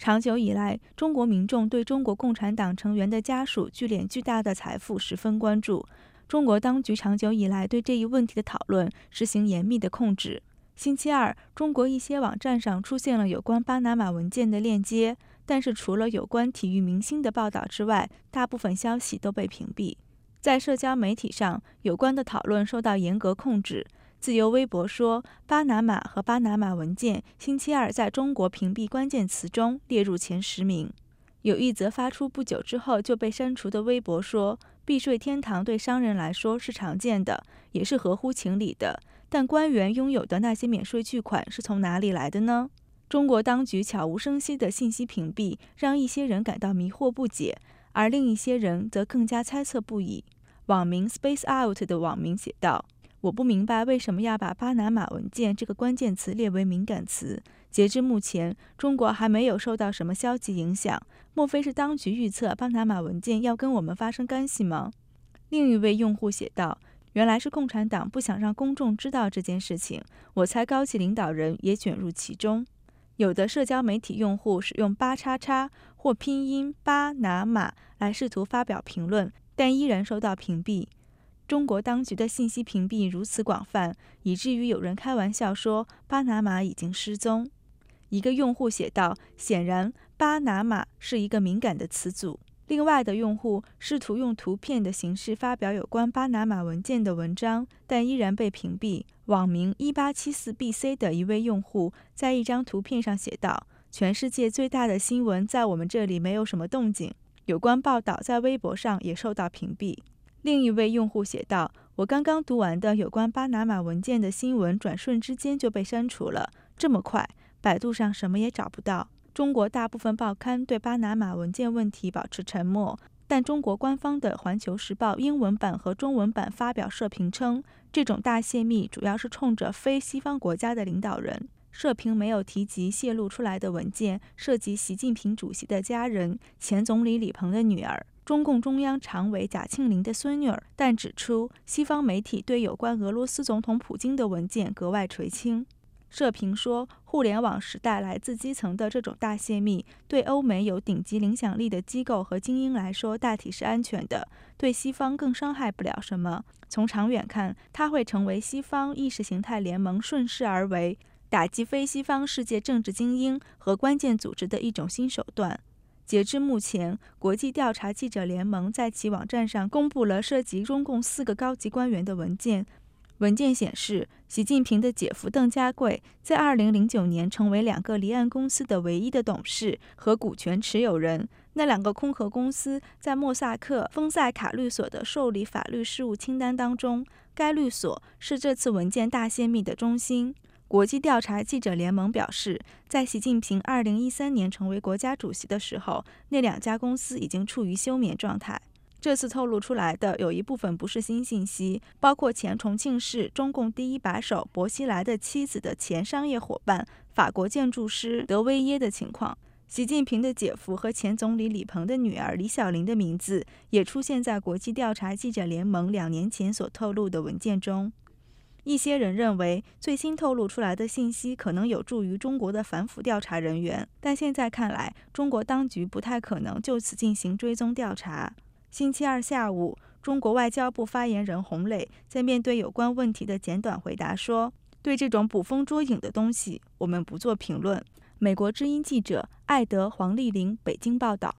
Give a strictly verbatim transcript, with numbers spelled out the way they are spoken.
长久以来，中国民众对中国共产党成员的家属聚敛巨大的财富十分关注。中国当局长久以来对这一问题的讨论实行严密的控制。星期二，中国一些网站上出现了有关巴拿马文件的链接，但是除了有关体育明星的报道之外，大部分消息都被屏蔽。在社交媒体上，有关的讨论受到严格控制。自由微博说，巴拿马和巴拿马文件星期二在中国屏蔽关键词中列入前十名。有一则发出不久之后就被删除的微博说，避税天堂对商人来说是常见的，也是合乎情理的，但官员拥有的那些免税巨款是从哪里来的呢？中国当局悄无声息的信息屏蔽，让一些人感到迷惑不解，而另一些人则更加猜测不已。网名 Space Out 的网民写道，我不明白为什么要把巴拿马文件这个关键词列为敏感词。截至目前，中国还没有受到什么消极影响。莫非是当局预测巴拿马文件要跟我们发生干系吗？另一位用户写道，原来是共产党不想让公众知道这件事情，我猜高级领导人也卷入其中。有的社交媒体用户使用八叉叉或拼音巴拿马来试图发表评论，但依然受到屏蔽。中国当局的信息屏蔽如此广泛，以至于有人开玩笑说巴拿马已经失踪。一个用户写道，显然巴拿马是一个敏感的词组。另外的用户试图用图片的形式发表有关巴拿马文件的文章，但依然被屏蔽。网名一八七四 B C 的一位用户在一张图片上写道，全世界最大的新闻在我们这里没有什么动静。有关报道在微博上也受到屏蔽。另一位用户写道，我刚刚读完的有关巴拿马文件的新闻转瞬之间就被删除了，这么快，百度上什么也找不到。中国大部分报刊对巴拿马文件问题保持沉默，但中国官方的《环球时报》英文版和中文版发表社评称，这种大泄密主要是冲着非西方国家的领导人。社评没有提及泄露出来的文件涉及习近平主席的家人、前总理李鹏的女儿、中共中央常委贾庆林的孙女儿，但指出西方媒体对有关俄罗斯总统普京的文件格外垂青。社评说，互联网时代来自基层的这种大泄密，对欧美有顶级影响力的机构和精英来说大体是安全的，对西方更伤害不了什么。从长远看，它会成为西方意识形态联盟顺势而为，打击非西方世界政治精英和关键组织的一种新手段。截至目前，国际调查记者联盟在其网站上公布了涉及中共四个高级官员的文件。文件显示，习近平的姐夫邓家贵在二零零九年成为两个离岸公司的唯一的董事和股权持有人。那两个空壳公司在莫萨克丰塞卡律所的受理法律事务清单当中，该律所是这次文件大泄密的中心。国际调查记者联盟表示，在习近平二零一三年成为国家主席的时候，那两家公司已经处于休眠状态。这次透露出来的有一部分不是新信息，包括前重庆市中共第一把手薄熙来的妻子的前商业伙伴法国建筑师德威耶的情况。习近平的姐夫和前总理李鹏的女儿李小玲的名字也出现在国际调查记者联盟两年前所透露的文件中。一些人认为最新透露出来的信息可能有助于中国的反腐调查人员，但现在看来，中国当局不太可能就此进行追踪调查。星期二下午，中国外交部发言人洪磊在面对有关问题的简短回答说，对这种捕风捉影的东西，我们不做评论。美国之音记者艾德·黄丽玲北京报道。